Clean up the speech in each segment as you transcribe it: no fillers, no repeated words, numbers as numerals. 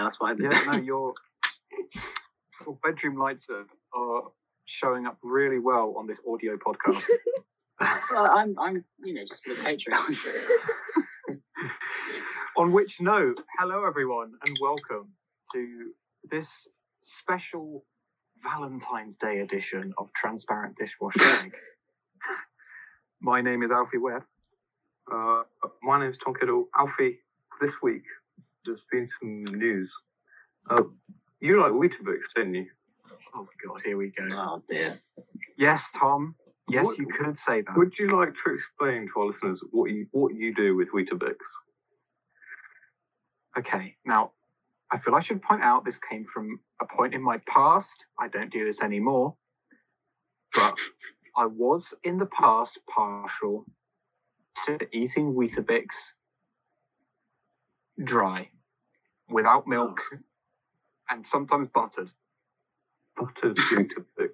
that's what I've been Yeah, no, doing. your bedroom lights are showing up really well on this audio podcast. Well, I'm just for the Patreons. On which note, hello everyone, and welcome to this special Valentine's Day edition of Transparent Dishwasher. My name is Alfie Webb. My name is Tom Kiddle. Alfie, this week there's been some news. You like Weetabix, didn't you? Oh God, here we go. Oh dear. Yes, Tom. Yes, What- you could say that. Would you like to explain to our listeners what you do with Weetabix? Okay, now, I feel I should point out this came from a point in my past. I don't do this anymore. But I was in the past partial to eating Weetabix dry, without milk, and sometimes buttered. Buttered Weetabix.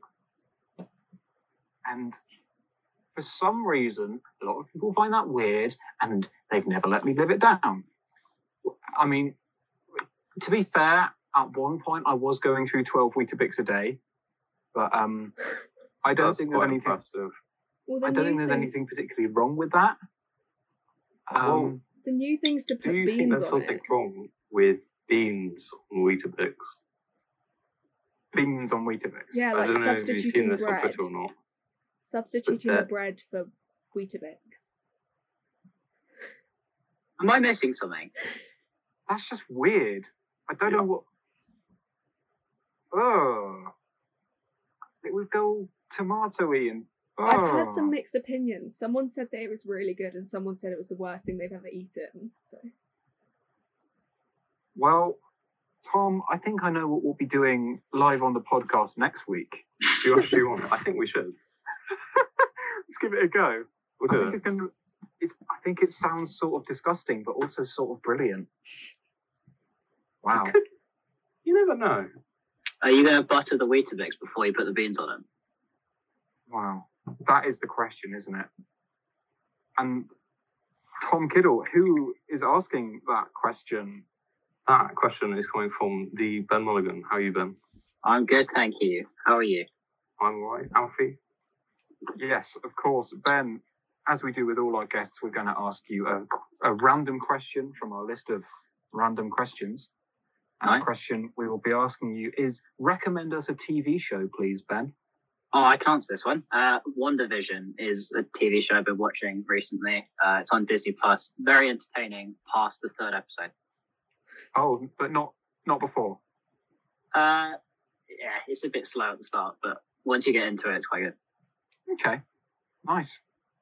And for some reason, a lot of people find that weird, and they've never let me live it down. I mean, to be fair, at one point I was going through 12 Weetabix a day, but I don't That's think there's quite anything. impressive. Well, I don't think there's anything particularly wrong with that. Well, The new things to put do you think beans there's on something it. wrong with beans on Weetabix? Beans on Weetabix. Yeah, I like don't know if you've seen substituting this on bread. Twitter or not. Substituting But the bread for Weetabix. Am I missing something? That's just weird. I don't know what. Oh, it would go tomatoey and. I've heard Oh. some mixed opinions. Someone said that it was really good, and someone said it was the worst thing they've ever eaten. So Well, Tom, I think I know what we'll be doing live on the podcast next week. Do you actually want it? I think we should. Let's give it a go. We'll I do think it. it's gonna. I think it sounds sort of disgusting, but also sort of brilliant. Wow. You never know. Are you going to butter the Weetabix before you put the beans on it? Wow. That is the question, isn't it? And Tom Kiddle, who is asking that question? That question is coming from the Ben Mulligan. How are you, Ben? I'm good, thank you. How are you? I'm all right. Alfie? Yes, of course. Ben, as we do with all our guests, we're going to ask you a random question from our list of random questions. And Nice. the question we will be asking you is, recommend us a TV show, please, Ben. Oh, I can answer this one. WandaVision is a TV show I've been watching recently. It's on Disney Plus. Very entertaining past the third episode. Oh, but not before. Yeah, it's a bit slow at the start, but once you get into it, it's quite good. Okay, nice.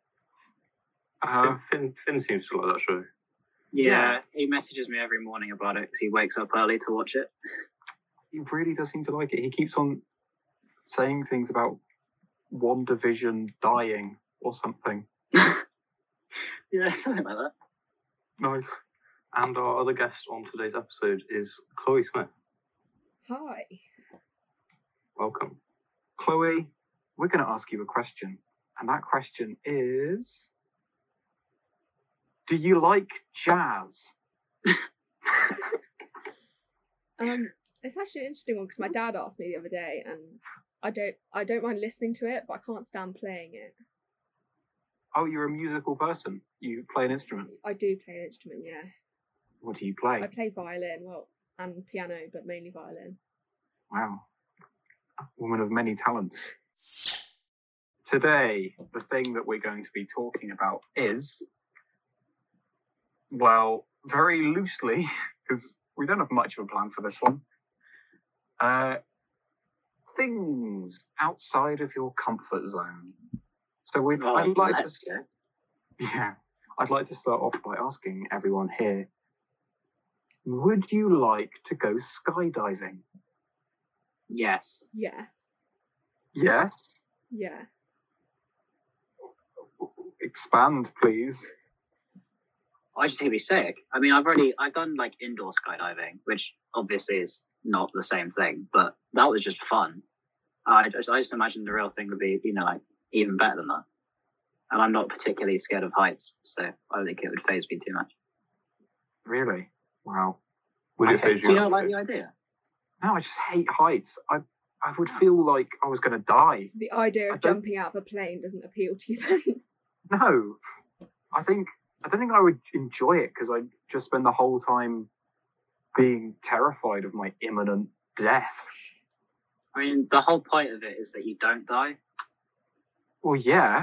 Finn seems to like that show. Yeah, he messages me every morning about it because he wakes up early to watch it. He really does seem to like it. He keeps on saying things about WandaVision dying or something. Yeah, something like that. Nice. And our other guest on today's episode is Chloe Smith. hi. Welcome. Chloe, we're going to ask you a question. And that question is, do you like jazz? It's actually an interesting one because my dad asked me the other day, and I don't mind listening to it, but I can't stand playing it. Oh, you're a musical person. You play an instrument. I do play an instrument, yeah. What do you play? I play violin, and piano, but mainly violin. Wow. Woman of many talents. Today, the thing that we're going to be talking about is, well, very loosely, because we don't have much of a plan for this one, things outside of your comfort zone. So I'd like to start off by asking everyone here, would you like to go skydiving? Yes. Yes. Yes? Yeah. Expand, please. I just think it'd be sick. I mean, I've done like indoor skydiving, which obviously is not the same thing, but that was just fun. I just imagine the real thing would be, like even better than that. And I'm not particularly scared of heights, so I don't think it would faze me too much. Really? Wow. Would I it hate- phase Do you you not out? like the idea? No, I just hate heights. I would feel like I was going to die. So the idea I of don't- jumping out of a plane doesn't appeal to you then. No, I don't think I would enjoy it because I'd just spend the whole time being terrified of my imminent death. I mean, the whole point of it is that you don't die. Well, yeah.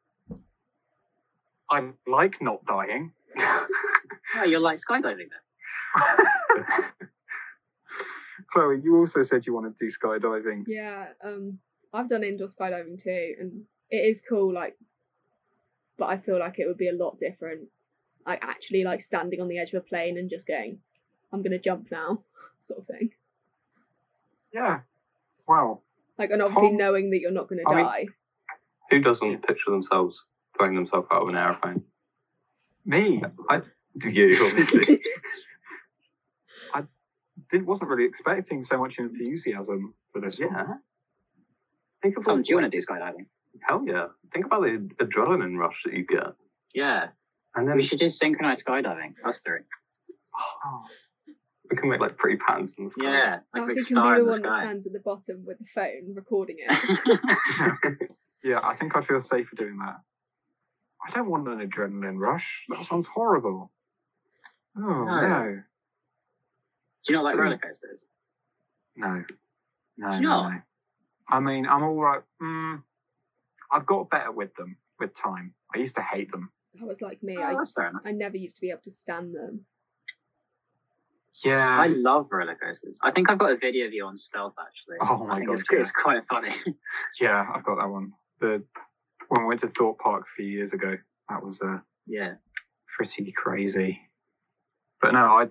I like not dying. No, you're like skydiving then. Chloe, you also said you want to do skydiving. Yeah, I've done indoor skydiving too, and it is cool, like, but I feel like it would be a lot different. Like, actually, like, standing on the edge of a plane and just going, I'm gonna jump now, sort of thing. Yeah. Wow. Like, and obviously Tom- knowing that you're not gonna I mean- die. Who doesn't picture themselves throwing themselves out of an aeroplane? Me. Do you, obviously. Wasn't really expecting so much enthusiasm for this one. Yeah. Think about Tom, do you want to do skydiving? Hell yeah. Think about the adrenaline rush that you get. Yeah. And then We should do synchronized skydiving. Us three. Oh, we can make like pretty patterns in the sky. Yeah. Like a I big think can star be in the the one that sky. stands at the bottom with the phone recording it. yeah, I think I'd feel safer doing that. I don't want an adrenaline rush. That sounds horrible. Oh, No. no. Do you not like So- roller coasters? No. No, Do you no, not? no. I mean, I'm all right. I've got better with them with time. I used to hate them. That was like me. Oh, that's fair enough. I never used to be able to stand them. Yeah. I love roller coasters. I think I've got a video of you on Stealth actually. Oh my I think God, it's quite funny. Yeah, I've got that one. When we went to Thorpe Park a few years ago, that was Yeah. pretty crazy. But no,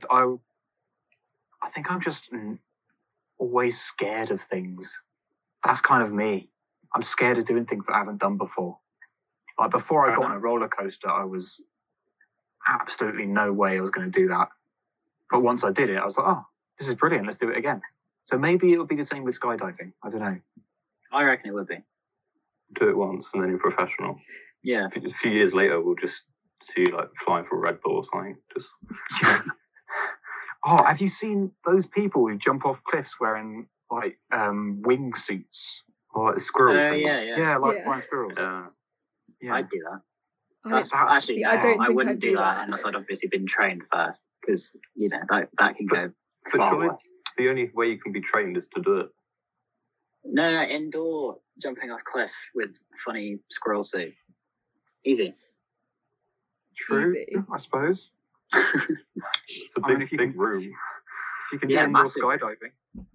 I think I'm just always scared of things. That's kind of me. I'm scared of doing things that I haven't done before. Like before I got on a roller coaster, I was absolutely no way I was going to do that. But once I did it, I was like, oh, this is brilliant. Let's do it again. So maybe it'll be the same with skydiving. I don't know. I reckon it would be. Do it once and then you're professional. Yeah. A few years later, we'll just see you like flying for a Red Bull or something. Just Oh, have you seen those people who jump off cliffs wearing like wing suits? or like a squirrel. Oh, thing. yeah, yeah. Yeah, like Yeah. flying squirrels. Yeah. Yeah. I'd do that. I, Actually, see, no, I don't I think wouldn't I'd do that unless I'd obviously been trained first, because that can go But far surely worse. the only way you can be trained is to do it. No, indoor jumping off cliff with funny squirrel suit. Easy. True, Easy. I suppose. It's a I big, mean, if you big can- room. If you can Yeah, do indoor massive. skydiving.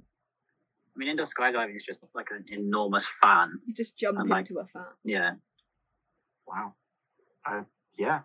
I mean, indoor skydiving is just like an enormous fan. You just jump And, like- into a fan. Yeah. Wow. Yeah.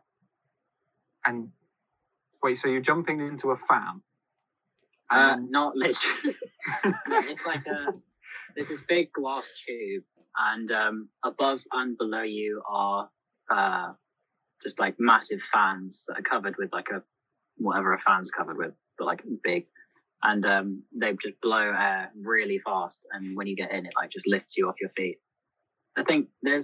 And wait, so you're jumping into a fan? And Not literally. It's like there's this big glass tube, and above and below you are just like massive fans that are covered with like whatever a fan's covered with, but like big, and they just blow air really fast, and when you get in, it like just lifts you off your feet. I think there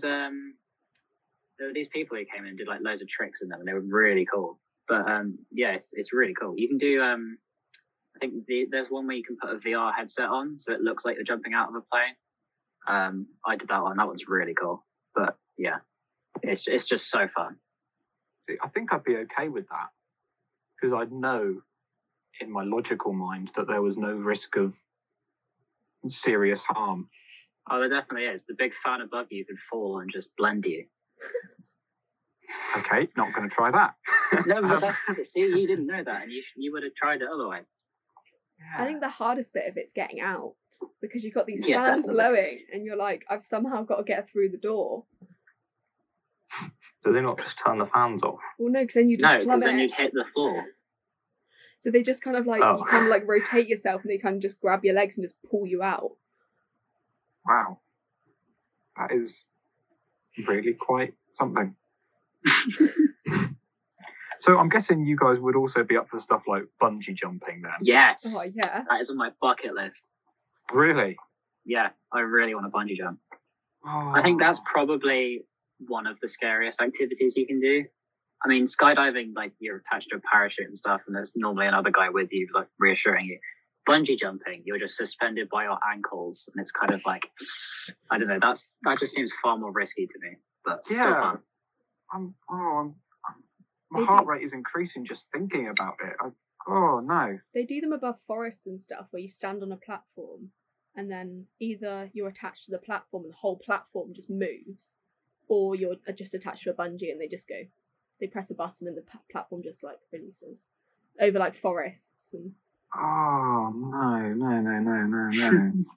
were these people who came in and did like loads of tricks in them, and they were really cool. But yeah, it's really cool. You can do I think there's one where you can put a VR headset on, so it looks like you're jumping out of a plane. I did that one. That one's really cool. But yeah, it's just so fun. See, I think I'd be okay with that because I'd know in my logical mind that there was no risk of serious harm. Oh, there definitely is. The big fan above you could fall and just blend you. Okay, not going to try that. No, but see, you didn't know that, and you would have tried it otherwise. I think the hardest bit of it's getting out because you've got these Yeah, fans definitely. blowing, and you're like, I've somehow got to get through the door. Do they not just turn the fans off? Well, no, because then you No, just because then plummet. you'd hit the floor. So they just kind of like Oh. you kind of like rotate yourself, and they kind of just grab your legs and just pull you out. Wow. That is really quite something. So I'm guessing you guys would also be up for stuff like bungee jumping then. Yes, Oh yeah. that is on my bucket list. Really? Yeah, I really want to bungee jump. Oh. I think that's probably one of the scariest activities you can do. I mean, skydiving, like you're attached to a parachute and stuff, and there's normally another guy with you, like reassuring you. Bungee jumping, you're just suspended by your ankles, and it's kind of like, I don't know. That just seems far more risky to me, but still fun. My heart rate is increasing just thinking about it. Oh no. They do them above forests and stuff, where you stand on a platform, and then either you're attached to the platform and the whole platform just moves, or you're just attached to a bungee and they press a button and the platform just like releases over like forests and. Oh no.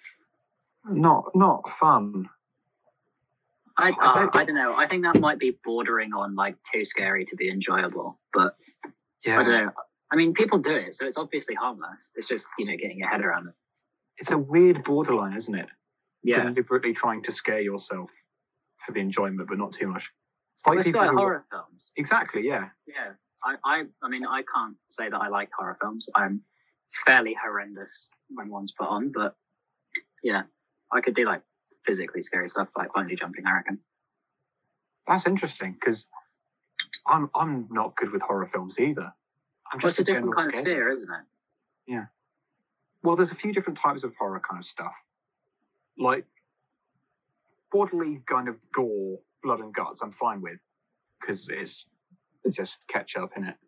Not fun. I don't know. I think that might be bordering on like too scary to be enjoyable, but yeah. I don't know. I mean, people do it, so it's obviously harmless. It's just, getting your head around it. It's a weird borderline, isn't it? Yeah. Deliberately trying to scare yourself for the enjoyment, but not too much. It's like people horror films. Exactly, yeah. Yeah. I mean, I can't say that I like horror films. I'm fairly horrendous when one's put on, but yeah, I could do like physically scary stuff like bungee jumping, I reckon. That's interesting, because I'm not good with horror films either. I'm just a different kind of fear, isn't it? Yeah. Well, there's a few different types of horror kind of stuff. Like bodily kind of gore, blood and guts, I'm fine with, because it's just ketchup in it.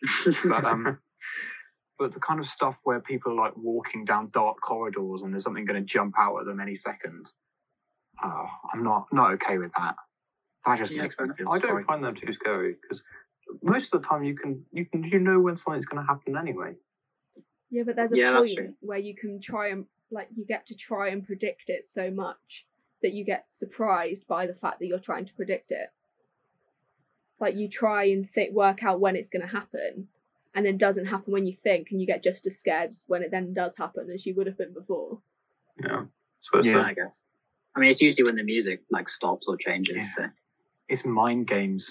But the kind of stuff where people are like walking down dark corridors and there's something going to jump out at them any second, I'm not okay with that. That just makes me feel. I don't find them too scary because most of the time you know when something's going to happen anyway. Yeah, but there's a point where you can try and you get to try and predict it so much that you get surprised by the fact that you're trying to predict it. Like you try and work out when it's going to happen, and then it doesn't happen when you think, and you get just as scared when it then does happen as you would have been before. Yeah. So I guess. I mean, it's usually when the music stops or changes. Yeah. So. It's mind games.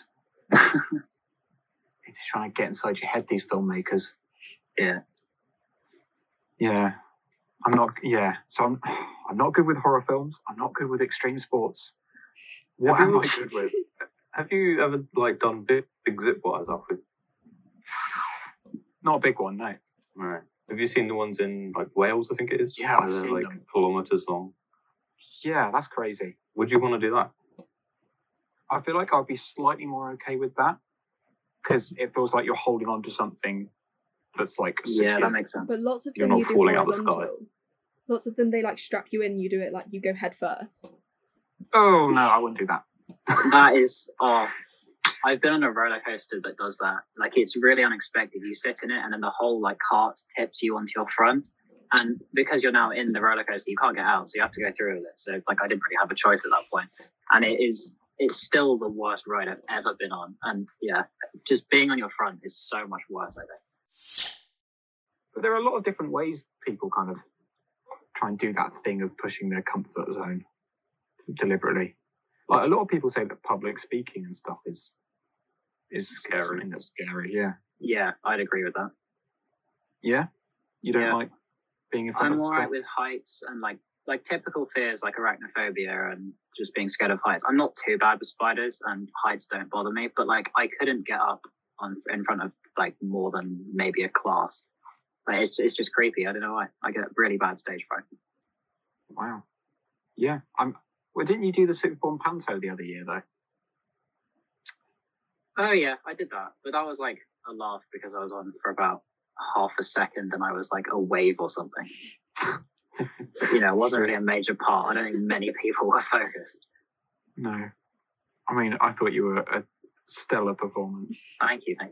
It's trying to get inside your head, these filmmakers. Yeah. Yeah. So I'm not good with horror films. I'm not good with extreme sports. What am I good with? Have you ever done big zip wires, Alfred? Not a big one, no. Right. Have you seen the ones in Wales? I think it is. Yeah, I've seen them. Kilometers long. Yeah, that's crazy. Would you want to do that? I feel like I'd be slightly more okay with that because it feels like you're holding on to something that's secure. Yeah, that makes sense. But lots of them you do horizontal. Lots of them they strap you in. You do it you go head first. Oh no, I wouldn't do that. That is I've been on a roller coaster that does that. It's really unexpected. You sit in it and then the whole cart tips you onto your front. And because you're now in the roller coaster, you can't get out, so you have to go through with it. So I didn't really have a choice at that point. And it's still the worst ride I've ever been on. And yeah, just being on your front is so much worse, I think. But there are a lot of different ways people kind of try and do that thing of pushing their comfort zone deliberately. A lot of people say that public speaking and stuff is scary. Something that's scary, yeah. Yeah, I'd agree with that. Yeah? You don't like being in front of... I'm alright with heights and like typical fears like arachnophobia and just being scared of heights. I'm not too bad with spiders and heights don't bother me, but I couldn't get up in front of more than maybe a class. It's just creepy. I don't know why. I get really bad stage fright. Wow. Yeah. Well, didn't you do the sixth form panto the other year though? Oh yeah, I did that, but that was a laugh because I was on for about half a second and I was a wave or something. It wasn't really a major part. I don't think many people were focused. No. I mean, I thought you were a stellar performance. Thank you.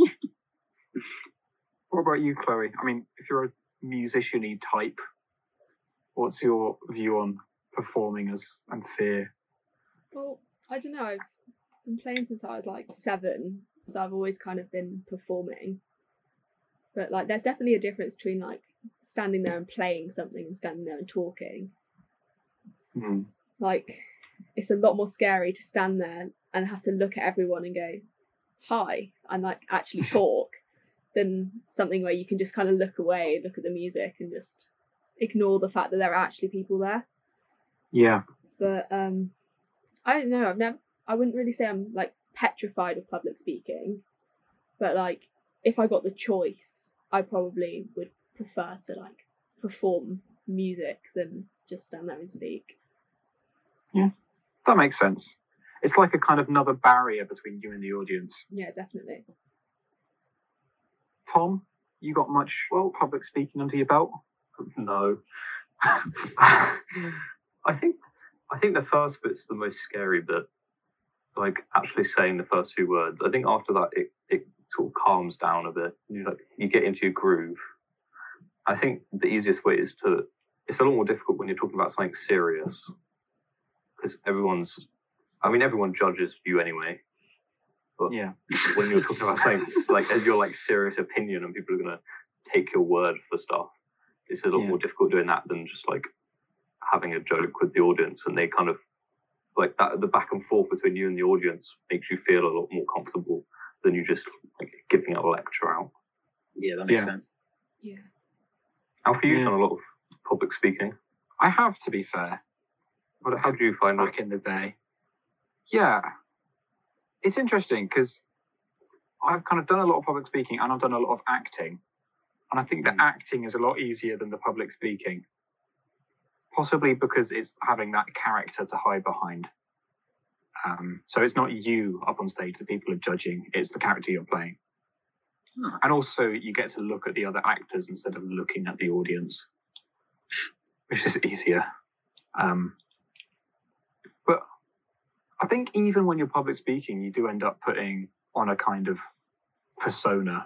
What about you, Chloe? I mean, if you're a musician-y type, what's your view on performing and fear? Well, I don't know. I've been playing since I was 7, so I've always kind of been performing. But there's definitely a difference between standing there and playing something and standing there and talking. Mm. It's a lot more scary to stand there and have to look at everyone and go, hi, and actually talk than something where you can just kind of look away, look at the music and just ignore the fact that there are actually people there. Yeah. But I don't know, I wouldn't really say I'm petrified of public speaking, but like if I got the choice, I probably would prefer to like perform music than just stand there and speak. That makes sense. It's like a kind of another barrier between you and the audience. Yeah, definitely. Tom, you got much public speaking under your belt? No. I think the first bit's the most scary bit. Like actually saying the first few words. I think after that it sort of calms down a bit. You get into your groove. I think the easiest way is it's a lot more difficult when you're talking about something serious. Because everyone judges you anyway. But Yeah. when you're talking about something like as your like serious opinion and people are gonna take your word for stuff, it's a lot more difficult doing that than just like having a joke with the audience, and they kind of like that. The back and forth between you and the audience makes you feel a lot more comfortable than you just like giving a lecture out. Yeah, that makes sense. Yeah. Alfie, you've done a lot of public speaking. I have, to be fair. How do you find back in the day? Yeah. It's interesting because I've kind of done a lot of public speaking and I've done a lot of acting. And I think the acting is a lot easier than the public speaking. Possibly because it's having that character to hide behind. So it's not you up on stage that people are judging, it's the character you're playing. And also you get to look at the other actors instead of looking at the audience, which is easier. But I think even when you're public speaking, you do end up putting on a kind of persona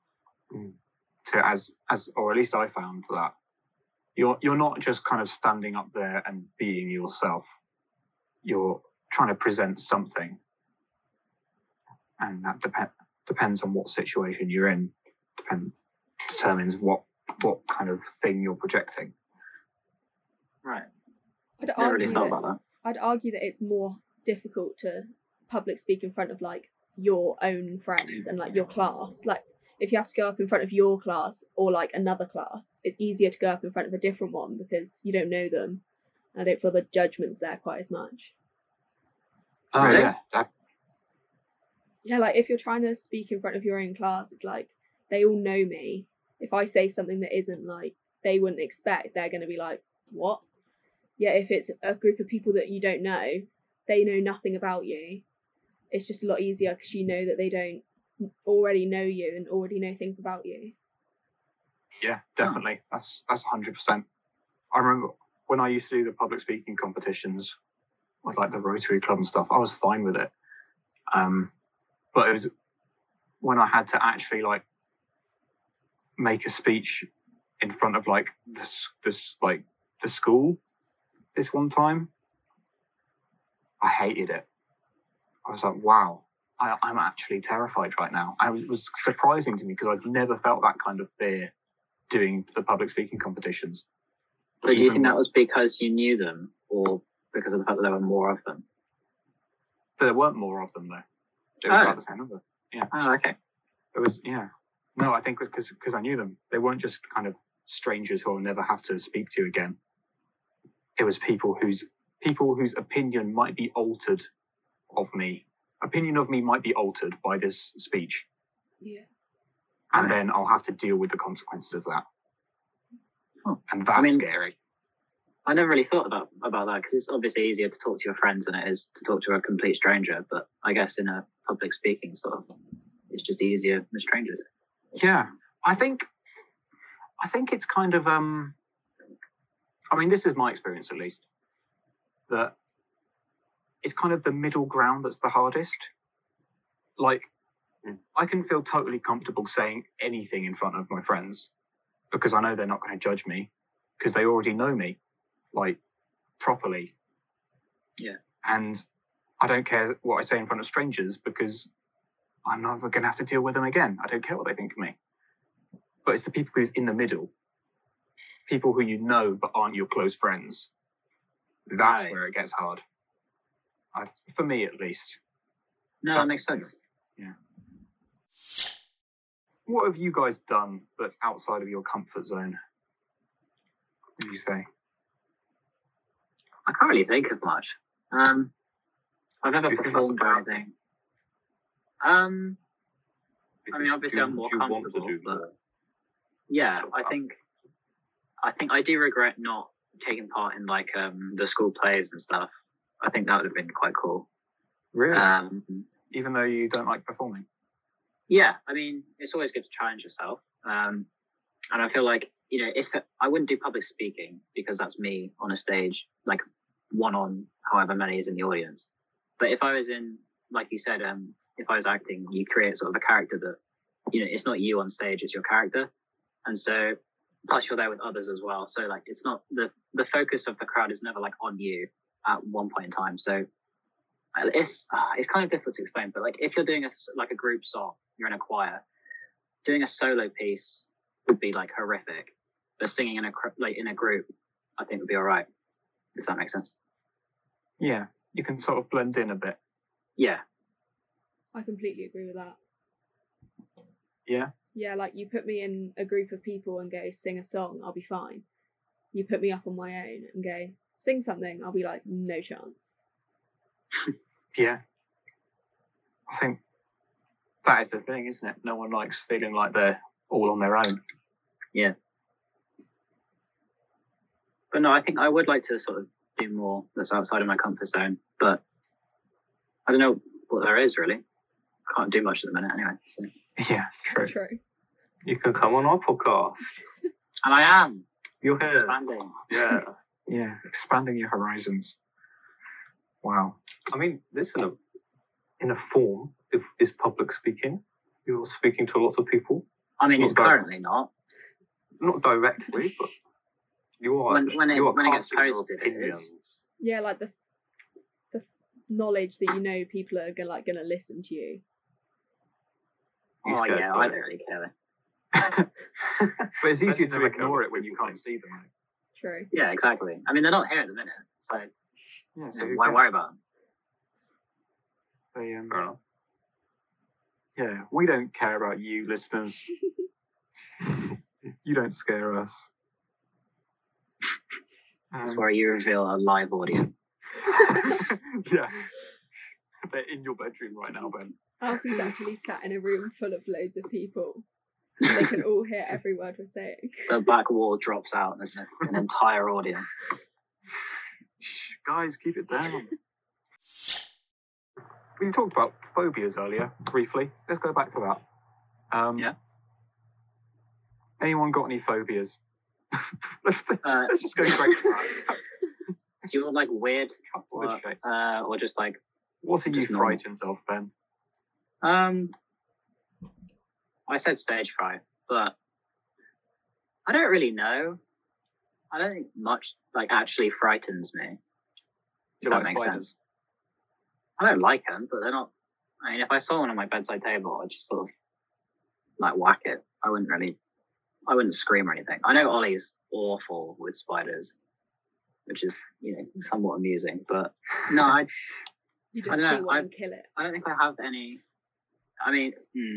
to as or at least I found that you're not just kind of standing up there and being yourself. You're trying to present something, and that depends on what situation you're in. Determines what kind of thing you're projecting. Right. I'd I never really argue thought that, about that. I'd argue that it's more difficult to public speak in front of like your own friends and like your class. Like if you have to go up in front of your class or like another class, it's easier to go up in front of a different one because you don't know them. I don't feel the judgment's there quite as much. Oh Really? yeah. Yeah, like if you're trying to speak in front of your own class, it's like they all know me. If I say something that isn't like they wouldn't expect, they're going to be like, what? Yeah, if it's a group of people that you don't know, they know nothing about you. It's just a lot easier because you know that they don't already know you and already know things about you. Yeah, definitely. That's 100%. I remember when I used to do the public speaking competitions with like the Rotary Club and stuff, I was fine with it. But it was when I had to actually like make a speech in front of like the school this one time, I hated it. I was like, wow, I'm actually terrified right now. It was surprising to me because I'd never felt that kind of fear doing the public speaking competitions. But do you think that was because you knew them or because of the fact that there were more of them? There weren't more of them though. It was about the same number. Yeah. Oh, okay. It was, yeah. No, I think it was because I knew them. They weren't just kind of strangers who I'll never have to speak to again. It was people whose opinion might be altered of me. Opinion of me might be altered by this speech. Yeah. And then I'll have to deal with the consequences of that. Oh. And that's scary. I never really thought about that because it's obviously easier to talk to your friends than it is to talk to a complete stranger. But I guess in a public speaking sort of, it's just easier with strangers. Yeah, I think it's kind of I mean, this is my experience at least, that it's kind of the middle ground that's the hardest. Like, I can feel totally comfortable saying anything in front of my friends because I know they're not going to judge me because they already know me, like, properly. Yeah. And I don't care what I say in front of strangers because I'm never going to have to deal with them again. I don't care what they think of me. But it's the people who's in the middle, people who you know but aren't your close friends. That's where it gets hard. For me, at least. No, that makes sense. Yeah. What have you guys done that's outside of your comfort zone? What would you say? I can't really think of much. I've never performed or anything. I mean, obviously, I'm more comfortable, but yeah, I think I do regret not taking part in like the school plays and stuff. I think that would have been quite cool. Really? Even though you don't like performing? Yeah, I mean, it's always good to challenge yourself. And I feel like, you know, I wouldn't do public speaking because that's me on a stage, like one on however many is in the audience. But if I was in, like you said, if I was acting, you create sort of a character that, you know, it's not you on stage, it's your character. And so, plus you're there with others as well. So like, it's not the focus of the crowd is never like on you at one point in time. So it's kind of difficult to explain, but like if you're doing a group song, you're in a choir, doing a solo piece would be like horrific, but singing in a group, I think would be all right, if that makes sense. Yeah, you can sort of blend in a bit. Yeah, I completely agree with that. Yeah. Yeah, like you put me in a group of people and go sing a song, I'll be fine. You put me up on my own and go sing something, I'll be like, no chance. Yeah. I think that is the thing, isn't it? No one likes feeling like they're all on their own. Yeah. But no, I think I would like to sort of do more that's outside of my comfort zone, but I don't know what there is really. Can't do much at the minute anyway. So. Yeah, true. You can come on our podcast. And I am. You're here. Expanding. Yeah. Yeah, expanding your horizons. Wow. I mean, this in a form is public speaking. You're speaking to lots of people. I mean, it's currently not. Not directly, but you are. When it gets posted, it is. Yeah, like the knowledge that you know people are gonna listen to you. Oh yeah, I don't really care. But it's easier to ignore it when you can't see them. Right? True. Yeah, exactly. I mean, they're not here at the minute, so yeah. So why worry about them? They, Fair enough. Yeah, we don't care about you, listeners. You don't scare us. That's where you reveal a live audience. Yeah. They're in your bedroom right now, Ben. Alfie's actually sat in a room full of loads of people. They can all hear every word we're saying. The back wall drops out and there's an entire audience. Shh, guys, keep it down. We talked about phobias earlier, briefly. Let's go back to that. Yeah. Anyone got any phobias? let's just go straight to that. Do you want like weird or just like... What are you frightened of, Ben? I said stage fright, but I don't really know. I don't think much like actually frightens me. Do you like spiders? I don't like them, but they're not. I mean, if I saw one on my bedside table, I'd just sort of like whack it. I wouldn't scream or anything. I know Ollie's awful with spiders, which is, you know, somewhat amusing, but no, you just I don't see know. one and kill it. I don't think I have any. I mean,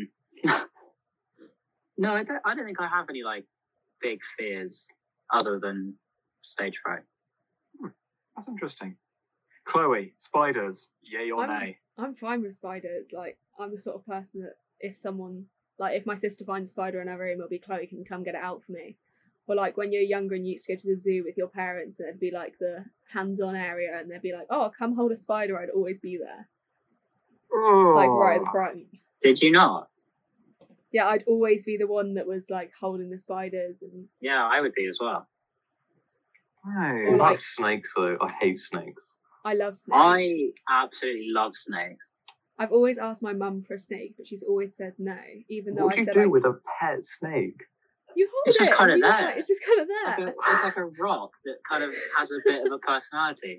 no, I don't think I have any like big fears other than stage fright. That's interesting. Chloe, spiders, yay or nay? I'm fine with spiders. Like, I'm the sort of person that if my sister finds a spider in her room, it'll be Chloe, can come get it out for me. Or like when you're younger and you used to go to the zoo with your parents, and there'd be like the hands-on area, and they'd be like, "Oh, come hold a spider." I'd always be there, like right at the front. Did you not? Yeah, I'd always be the one that was like holding the spiders, and yeah, I would be as well. Right. What about snakes though? I hate snakes. I love snakes. I absolutely love snakes. I've always asked my mum for a snake, but she's always said no, even though What do you do with a pet snake? You hold it's it. just kind of there. It's just kind of there. It's like a rock that kind of has a bit of a personality.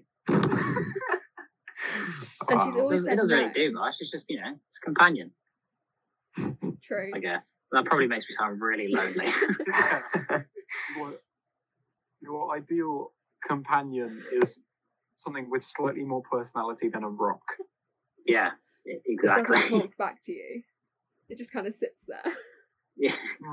And she's always said it doesn't no. really do much. It's just, you know, it's a companion. True. I guess that probably makes me sound really lonely. Your ideal companion is something with slightly more personality than a rock. Yeah, exactly. It doesn't talk back to you. It just kind of sits there. Yeah.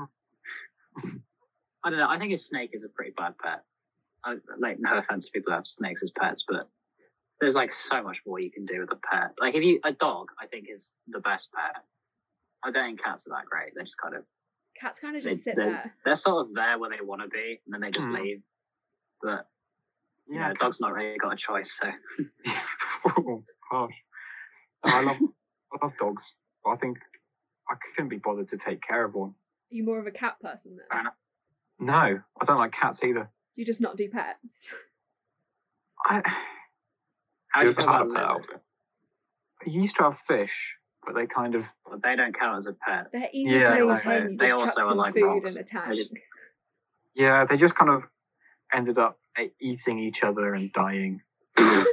I don't know. I think a snake is a pretty bad pet. Like, no offense to people who have snakes as pets, but there's like so much more you can do with a pet. Like a dog, I think is the best pet. I don't think cats are that great. They just kind of Cats kind of just sit there. They're sort of there where they want to be, and then they just leave. But yeah, dog's not really got a choice. So oh, gosh. No, I love dogs, but I think I couldn't be bothered to take care of one. Are you more of a cat person then? No, I don't like cats either. You just not do pets. how do you feel about pet out? I used to have fish, but they kind of... Well, they don't count as a pet. They're easy to maintain. You they just also chuck are some like food rocks. in a tank. Yeah, they just kind of ended up eating each other and dying. Did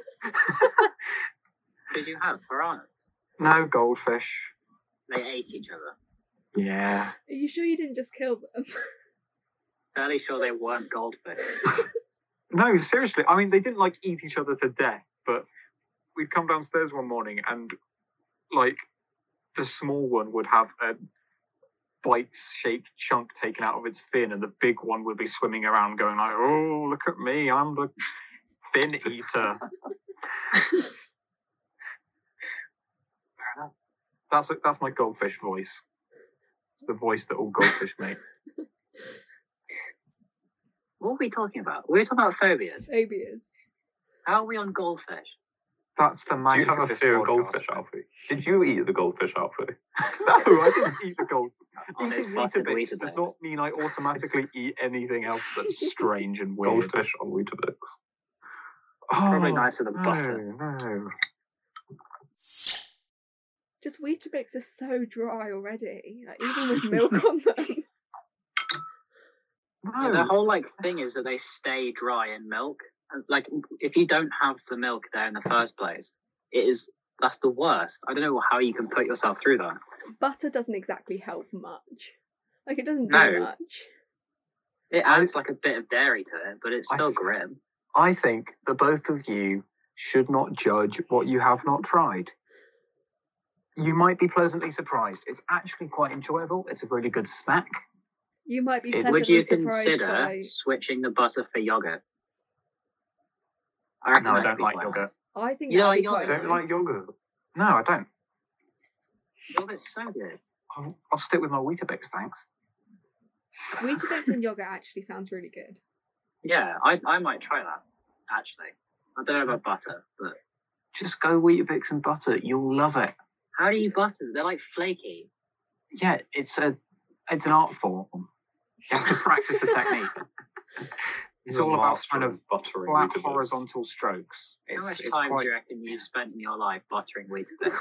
you have piranhas? No, goldfish. They ate each other. Yeah. Are you sure you didn't just kill them? Fairly sure they weren't goldfish. No, seriously. I mean, they didn't like eat each other to death, but we'd come downstairs one morning and like the small one would have a bite-shaped chunk taken out of its fin, and the big one would be swimming around going like, "Oh, look at me, I'm the fin eater." That's my goldfish voice. It's the voice that all goldfish make. What are we talking about? We're talking about phobias. Phobias. How are we on goldfish? That's the Do magic you have of a this fear of podcast. goldfish, Alfie? Did you eat the goldfish, Alfie? No, I didn't eat the goldfish. Oh, there's Eating buttered Weetabix does not mean I automatically eat anything else that's strange and weird. Goldfish on Weetabix. Probably nicer than no, butter. No. Just Weetabix are so dry already. Like, even with milk on them. No. Yeah, the whole like thing is that they stay dry in milk. Like if you don't have the milk there in the first place, that's the worst. I don't know how you can put yourself through that. Butter doesn't exactly help much. Like, it doesn't No. do much. It adds like a bit of dairy to it, but it's still grim. I think that both of you should not judge what you have not tried. You might be pleasantly surprised. It's actually quite enjoyable. It's a really good snack. You might be Would pleasantly Would you surprised consider by... switching the butter for yogurt? No, I don't like yogurt. I think You don't that'd be like quite I don't nice. like yogurt. No, I don't. Yogurt's so good. I'll stick with my Weetabix, thanks. Weetabix and yogurt actually sounds really good. Yeah, I might try that, actually. I don't know about butter, but Just go Weetabix and butter. You'll love it. how do you butter? They're like flaky. Yeah, it's an art form. You have to practice the technique. It's all about kind of buttering flat Weetabix. horizontal strokes. How much It's time quite... do you reckon you've spent in your life buttering Weetabix?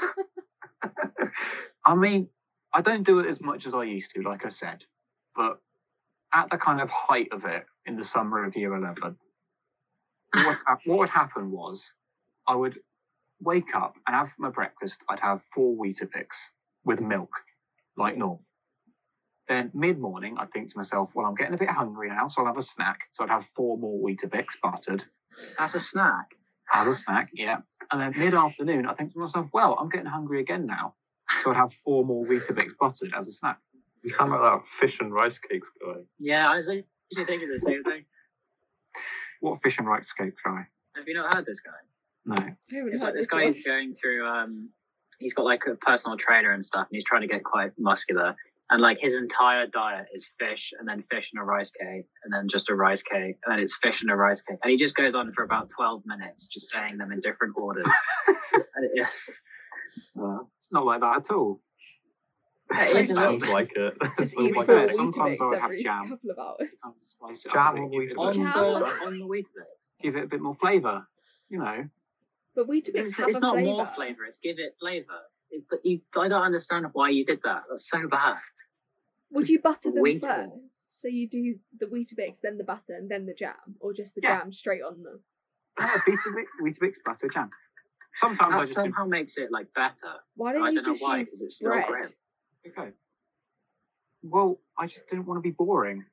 I mean, I don't do it as much as I used to, like I said, but at the kind of height of it in the summer of year 11, what would happen was I would wake up and have my breakfast. I'd have 4 Weetabix with milk, like normal. Then mid-morning, I'd think to myself, well, I'm getting a bit hungry now, so I'll have a snack. So I'd have 4 more Weetabix buttered That's a snack. as a snack, yeah. And then mid-afternoon, I think to myself, well, I'm getting hungry again now. So I'd have 4 more Weetabix buttered as a snack. You sound like that fish and rice cakes guy. Yeah, I was actually thinking the same thing. What fish and rice cake guy? Have you not heard this guy? No. I haven't It's heard like this this guy one. is going through. He's got like a personal trainer and stuff, and he's trying to get quite muscular. And like his entire diet is fish, and then fish and a rice cake, and then just a rice cake, and then it's fish and a rice cake. And he just goes on for about 12 minutes, just saying them in different orders. And it is. It's not like that at all. It is, Sounds isn't it? like it. Just Well, eat like 4 that, sometimes I Weetabix would have every jam. couple of hours. I'll spice it Jam up a on bit, give it a On bit- Jam? on the Weetabix. give it a bit more flavour. You know. But Weetabix have It's a not flavour. more flavour, it's give it flavour. I don't understand why you did that. That's so bad. Would you butter them Weetabix. first? So you do the Weetabix, then the butter, and then the jam? Or just the Yeah. jam straight on them? Yeah, Weetabix butter jam. Sometimes I That just do... somehow makes it like better. Why don't I you don't know just why, use because it's still bread? grim. Okay. Well, I just didn't want to be boring.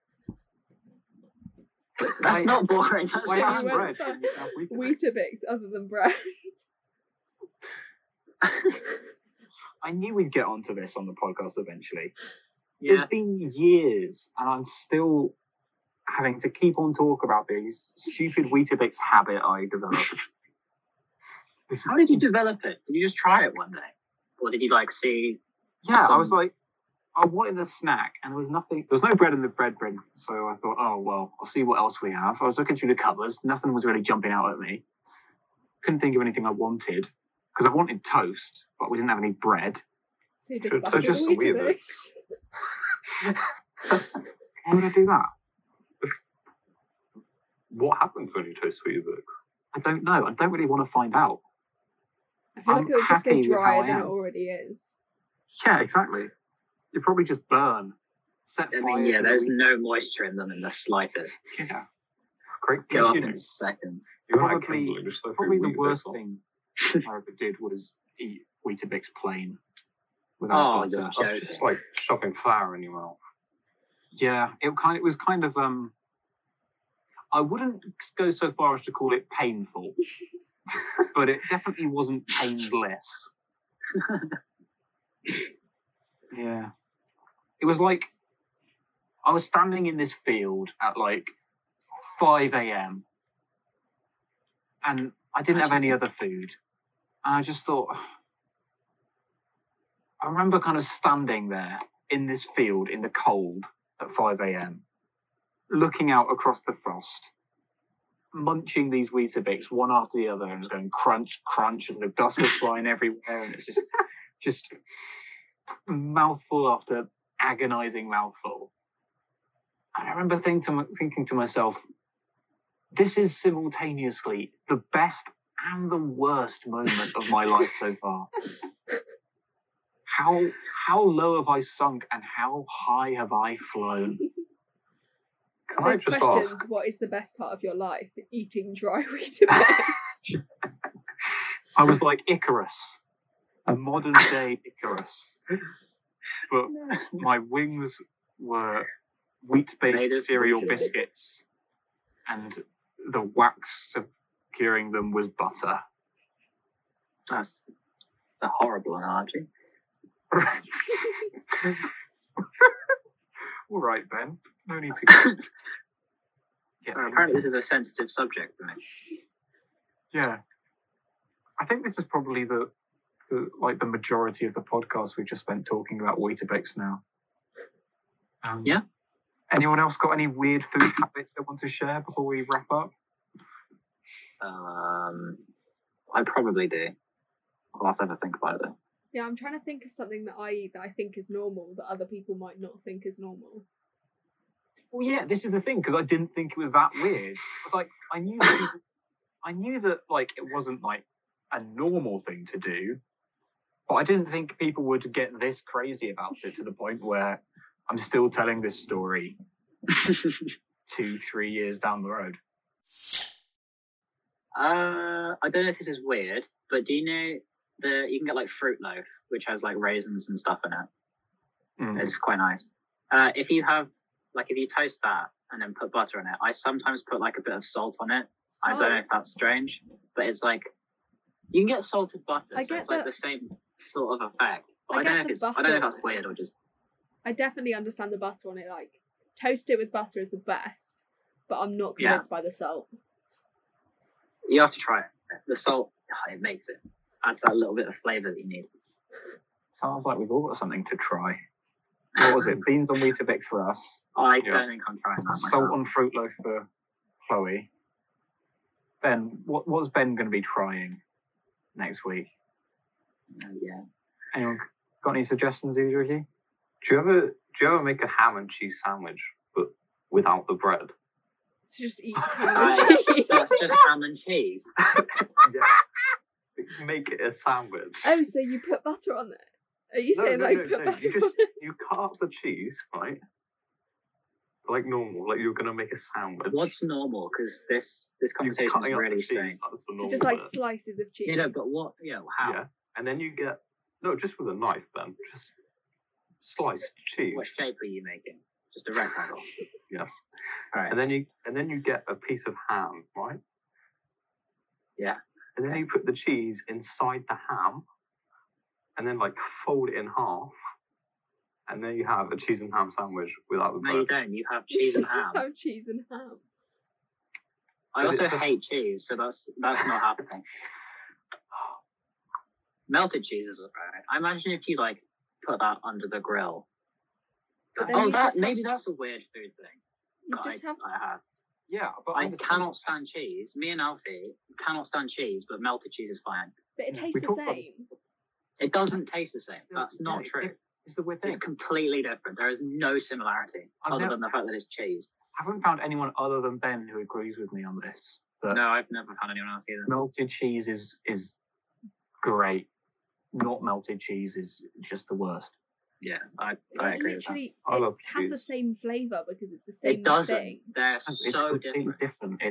That's not boring. That's Why So have you went bread for when you have Weetabix other than bread. I knew we'd get onto this on the podcast eventually. Yeah. It's been years, and I'm still having to keep on talk about these stupid Weetabix habit I developed. How did you develop it? Did you just try it one day, or did you like see? Yeah, I was Some- like, I wanted a snack, and there was nothing. There was no bread in the bread bin, so I thought, oh well, I'll see what else we have. I was looking through the cupboards. Nothing was really jumping out at me. Couldn't think of anything I wanted because I wanted toast, but we didn't have any bread. So you So just buttered just the some Weetabix. Weetabix. Why would I do that? What happens when you toast Weetabix? I don't know. I don't really want to find out. I feel like I'm it would just go happy with how drier I than it am. already is. Yeah, exactly. You probably just burn. Set I fire mean, yeah, to the there's Weetabix. no moisture in them in the slightest. Yeah. Great. Go up you in know, seconds. You and I Probably- Kindle, just throw Probably three the Weetabix worst on. thing I ever did was eat Weetabix plain without Oh, butter. you're That's just like shoving flour in your mouth. Yeah, it was kind of I wouldn't go so far as to call it painful, but it definitely wasn't painless. Yeah. It was like I was standing in this field at like 5 a.m. and I didn't have any other food. And I just thought, I remember kind of standing there in this field in the cold at 5 a.m., looking out across the frost, munching these Weetabix one after the other, and just going crunch, crunch, and the dust was flying everywhere, and it's just mouthful after agonizing mouthful. And I remember thinking to myself, this is simultaneously the best and the worst moment of my life so far. How low have I sunk and how high have I flown? Can I Those just questions, ask? what is the best part of your life? Eating dry Weetabix. I was like Icarus, a modern day Icarus. But my wings were Made wheat-based of cereal Weetabix. biscuits, and the wax securing them was butter. That's a horrible analogy. All right, Ben. No need to. So apparently this is a sensitive subject for me. Yeah. I think this is probably the majority of the podcast we've just spent talking about Weetabix now. Yeah. Anyone else got any weird food habits they want to share before we wrap up? I probably do. I'll have to have a think about it though. Yeah, I'm trying to think of something that I eat that I think is normal that other people might not think is normal. Well, yeah, this is the thing, because I didn't think it was that weird. I was like, I knew that like it wasn't like a normal thing to do, but I didn't think people would get this crazy about it to the point where I'm still telling this story 2-3 years down the road. I don't know if this is weird, but do you know you can get like Fruit Loaf, which has like raisins and stuff in it. Mm. It's quite nice. If you toast that and then put butter on it, I sometimes put like a bit of salt on it. I don't know if that's strange, but it's like you can get salted butter, I so get it's like that- the same sort of effect. But I I don't know get if the it's I don't know if butter. that's weird or just I definitely understand the butter on it. Like, toast it with butter is the best, but I'm not Yeah. convinced by the salt. you have to try it. The salt, it makes it adds that little bit of flavour that you need. Sounds like we've all got something to try. What was it? Beans on Weetabix for us. I Yeah. don't think I'm trying that myself. Salt on Fruit Loaf for Chloe. Ben, what's Ben going to be trying next week? Yeah. Anyone got any suggestions, either of you? Do you ever make a ham and cheese sandwich, but without the bread? To just eat ham and cheese. That's just ham and cheese. Yeah. Make it a sandwich. Oh, so you put butter on it? Are you saying put butter You on just it? you cut up the cheese, right? Like normal, like you're gonna make a sandwich. What's normal? Because this You're conversation is cutting up the really cheese, strange. That's the So normal just like bit. slices of cheese. You know, but what? How? Yeah, and then you get just with a knife, then just sliced cheese. What shape are you making? Just a rectangle. Yes, All right. and then you get a piece of ham, right? Yeah. And then you put the cheese inside the ham, and then like fold it in half, and then you have a cheese and ham sandwich without the No, bread. you don't. You have cheese and Just ham. have cheese and ham. I But also it's just- hate cheese, so that's not happening. Melted cheese is alright. I imagine if you like put that under the grill. But then Oh, you just maybe that's a weird food thing. You that just have. I have. Yeah, but I cannot stand cheese. Me and Alfie cannot stand cheese, but melted cheese is fine. But it Yeah, tastes we the talked about same. It doesn't taste the same. That's not Yeah, true. It's the weird It's thing. completely different. There is no similarity I've other never- than the fact that it's cheese. I haven't found anyone other than Ben who agrees with me on this. That No, I've never found anyone else either. melted cheese is great. Not melted cheese is just the worst. Yeah, I It agree with that. literally I love it has the cheese. same flavour because it's the same It doesn't. thing. They're It's so completely different.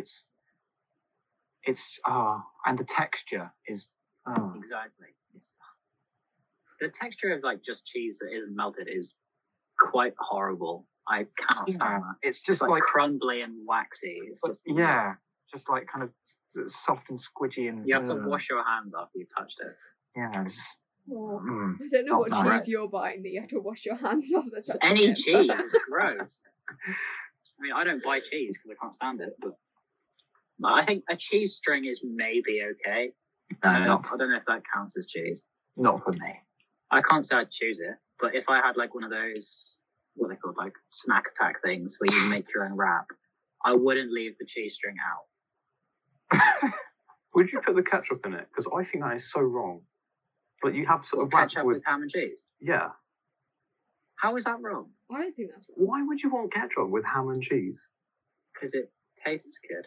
It's and the texture is Exactly. The texture of like just cheese that isn't melted is quite horrible. I cannot stand that. it's It's just like like crumbly and waxy. It's just yeah, just like kind of soft and squidgy and You have to wash your hands after you've touched it. Yeah, just Oh, mm. I don't know Not what nice. cheese you're buying that you have to wash your hands off the Just touch of any it, cheese but- is gross. I mean, I don't buy cheese because I can't stand it, but I think a cheese string is maybe okay. I don't know if that counts as cheese. Not for me. I can't say I'd choose it, but if I had like one of those, what are they called, like snack attack things where you make your own wrap, I wouldn't leave the cheese string out. Would you put the ketchup in it? Because I think that is so wrong. But you have sort Or of wrapped ketchup with ham and cheese. yeah. How is that wrong? I don't think that's wrong. Why would you want ketchup with ham and cheese? Because it tastes good.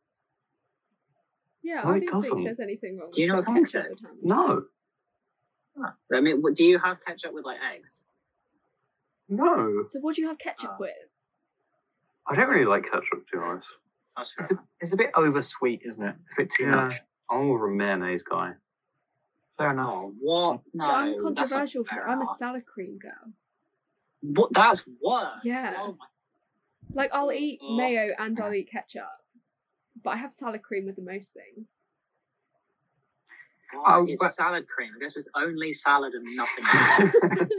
Yeah, No, I it don't think doesn't. there's anything wrong. Do you know with what I ketchup said? with ham and No. cheese. I mean, do you have ketchup with like eggs? No. So what do you have ketchup Oh. with? I don't really like ketchup, to be honest. That's fair. It's a bit oversweet, isn't it? It's a bit too Yeah. much. I'm more of a mayonnaise guy. Fair enough. Oh, what? See, No, I'm that's not controversial because fair I'm a enough. salad cream girl. What? That's worse. Yeah. Oh my Like I'll eat Oh. mayo and I'll eat ketchup, but I have salad cream with the most things. God, Oh, it's but- salad cream. I guess it's only salad and nothing else.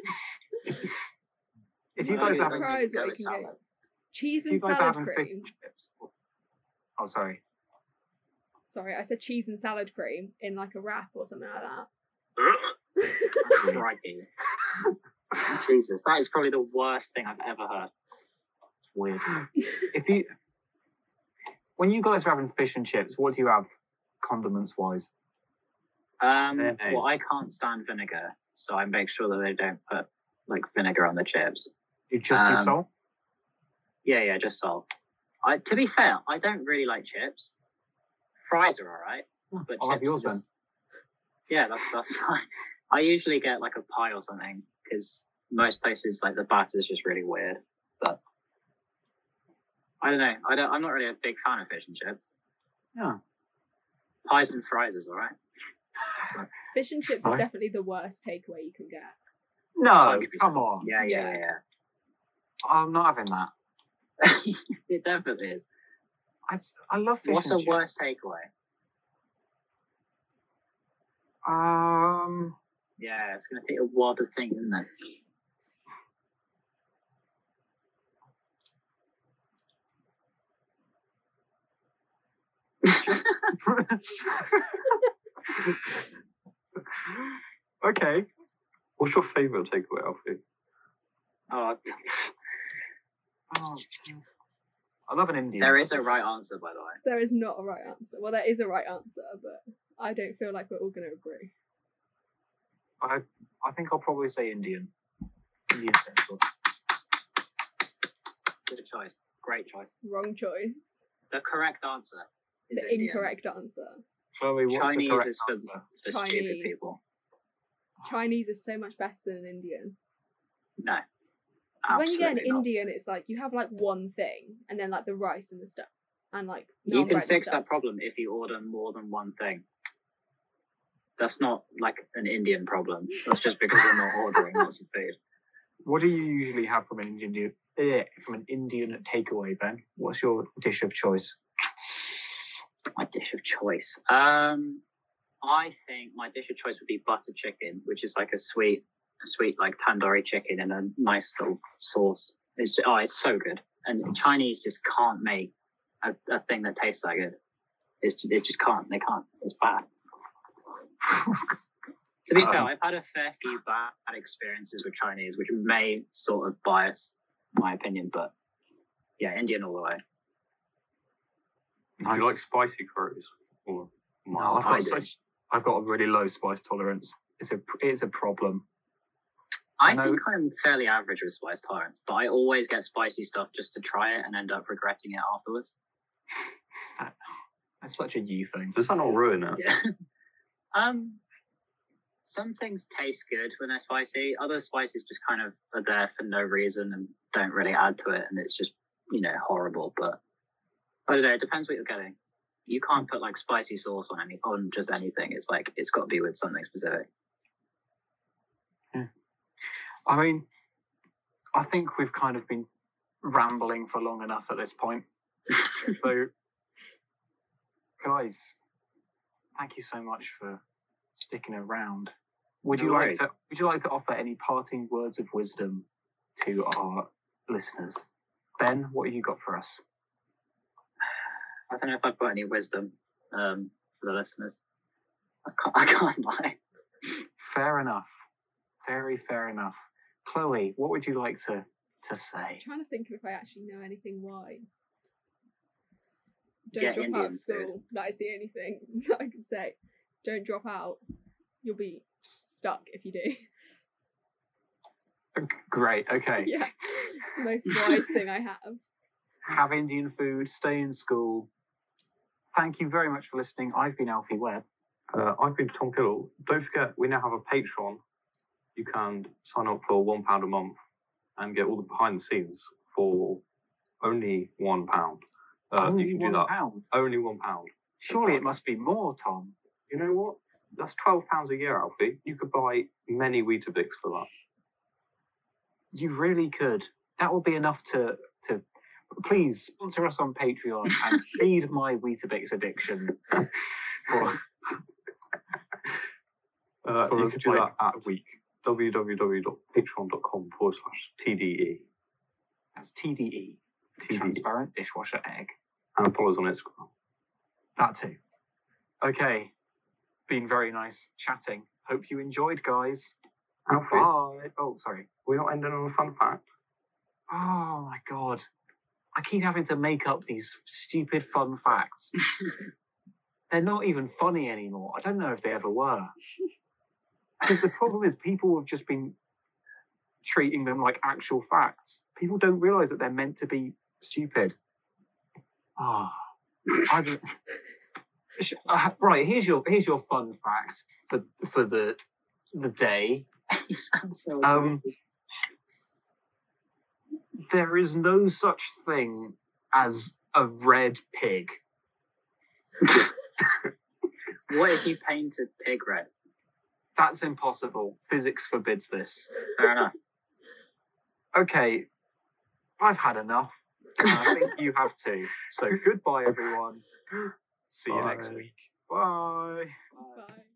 If you No, guys it have doesn't Surprise go what with you can get. salad. Cheese if you and guys are salad having fish cream. and chips. Oh, sorry. Sorry, I said cheese and salad cream in like a wrap or something like that. Crikey. Jesus, that is probably the worst thing I've ever heard. It's weird. If you, when you guys are having fish and chips, what do you have, condiments wise? Mayonnaise. Well, I can't stand vinegar, so I make sure that they don't put like vinegar on the chips. You just do Um, salt. Yeah, just salt. To be fair, I don't really like chips. Fries are alright, but I'll have chips yours are just, yeah, that's fine. I usually get like a pie or something because most places like the batter is just really weird. But I don't know. I'm not really a big fan of fish and chips. Yeah. Pies and fries is alright. Fish and chips is Nice. definitely the worst takeaway you can get. No, 100%. come on. Yeah. I'm not having that. It definitely is. I love fish What's and the chips. worst takeaway? Yeah, it's going to take a while to think, isn't it? Okay. What's your favourite takeaway, Alfie? Oh, Oh, I love an Indian. there is a right answer, by the way. There is not a right answer. Well, there is a right answer, but I don't feel like we're all going to agree. I think I'll probably say Indian. Indian central. Good choice. Great choice. Wrong choice. The correct answer is The Indian. incorrect answer. Chloe, what's Chinese the correct is for, answer? for stupid Chinese. people. Chinese is so much better than an Indian. No. 'Cause when you get an Absolutely not. Indian, it's like you have like one thing, and then like the rice and the stuff, and like You can non-bread and fix stuff. that problem if you order more than one thing. That's not like an Indian problem. That's just because you're not ordering lots of food. What do you usually have from an Indian takeaway, Ben? What's your dish of choice? My dish of choice. I think my dish of choice would be butter chicken, which is like a sweet like tandoori chicken in a nice little sauce. It's so good. And Chinese just can't make a thing that tastes that good. It just can't. They can't. It's bad. To be fair, I've had a fair few bad experiences with Chinese, which may sort of bias my opinion, but yeah, Indian all the way. Do you like spicy curries? Or No, I do. I've got a really low spice tolerance. It's a problem. I know- think I'm fairly average with spice tolerance, but I always get spicy stuff just to try it and end up regretting it afterwards. That's such a you thing. Does that not ruin it? Yeah. Some things taste good when they're spicy. Other spices just kind of are there for no reason and don't really add to it, and it's just horrible. But I don't know. It depends what you're getting. You can't put like spicy sauce on just anything. It's like it's got to be with something specific. I mean, I think we've kind of been rambling for long enough at this point. So, guys, thank you so much for sticking around. Would No you worries. like to offer any parting words of wisdom to our listeners? Ben, what have you got for us? I don't know if I've got any wisdom for the listeners. I can't lie. Fair enough. Very fair enough. Chloe, what would you like to I'm say? trying to think if I actually know anything wise. Get Don't drop out Indian of school. That is the only thing that I can say. Don't drop out. You'll be stuck if you do. Great. Okay. Yeah, it's the most wise thing I have. Have Indian food. Stay in school. Thank you very much for listening. I've been Alfie Webb. I've been Tom Kittle. Don't forget, we now have a Patreon. You can sign up for £1 a month and get all the behind the scenes for only £1. Only you can do that. £1. Only £1. Surely it must be more, Tom. You know what? That's £12 a year, Alfie. You could buy many Weetabix for that. You really could. That would be enough to please sponsor us on Patreon and feed my Weetabix addiction. For You could do that at a week. www.patreon.com/TDE. That's TDE. Transparent dishwasher egg. And follow us on Instagram. That too. Okay. Been very nice chatting. Hope you enjoyed, guys. Alfie, Bye. Oh, sorry. we're not ending on a fun fact. Oh my god. I keep having to make up these stupid fun facts. They're not even funny anymore. I don't know if they ever were. Because the problem is people have just been treating them like actual facts. People don't realise that they're meant to be stupid. Ah. Right, here's your fun fact for the day. You sound so There is no such thing as a red pig. What if you painted pig red? That's impossible. Physics forbids this. Fair enough. Okay, I've had enough. And I think you have too. So goodbye, everyone. See you next Bye. week. Bye. Bye.